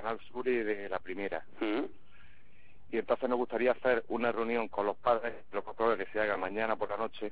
Canal Sur y de La Primera. ¿Mm? Y entonces nos gustaría hacer una reunión con los padres, lo más probable que se haga mañana por la noche,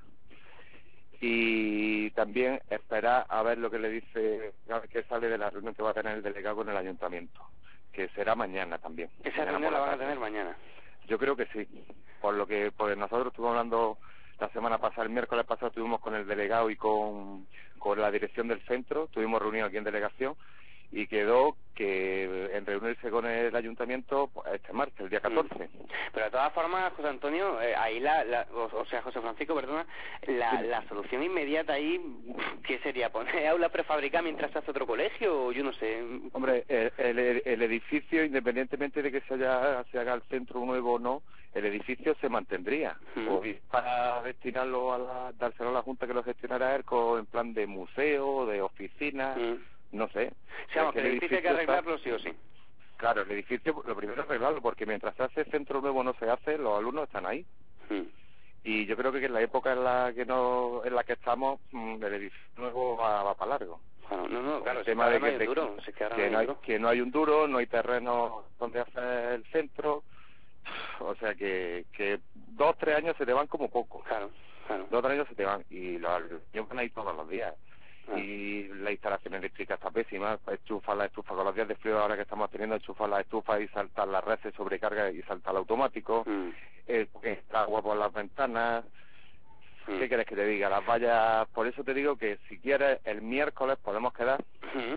y también esperar a ver lo que le dice, a ver qué sale de la reunión que va a tener el delegado con el ayuntamiento, que será mañana también. Esa Mañana reunión por la van a tarde. tener mañana. Yo creo que sí, por lo que pues nosotros estuvimos hablando la semana pasada, el miércoles pasado estuvimos con el delegado y con la dirección del centro, estuvimos reunidos aquí en delegación, y quedó que en reunirse con el ayuntamiento pues, este martes, el día 14. Pero de todas formas, José Antonio, ahí o sea, José Francisco, perdona, la solución inmediata ahí, ¿qué sería? ¿Poner aula prefabricada mientras se hace otro colegio? O yo no sé. Hombre, el edificio, independientemente de que se haga el centro nuevo o no, el edificio se mantendría. O para destinarlo dárselo a la Junta que lo gestionara él en plan de museo, de oficina, no sé. O sea, que el edificio hay que arreglarlo sí o sí. Claro, el edificio, lo primero es arreglarlo, porque mientras se hace centro nuevo no se hace, los alumnos están ahí. Y yo creo que en la época en la que estamos, el edificio nuevo va para largo. Bueno, no, claro, el tema de que no hay un duro, no hay terreno donde hacer el centro, o sea que 2 o 3 años se te van como poco. Claro. 2 o 3 años se te van, y los niños van a ir todos los días. Y la instalación eléctrica está pésima, enchufar la estufa con los días de frío ahora que estamos teniendo, enchufar la estufa y saltar las redes, sobrecarga y saltar el automático, agua por las ventanas. ¿Qué quieres que te diga? Las vallas, por eso te digo que si quieres el miércoles podemos quedar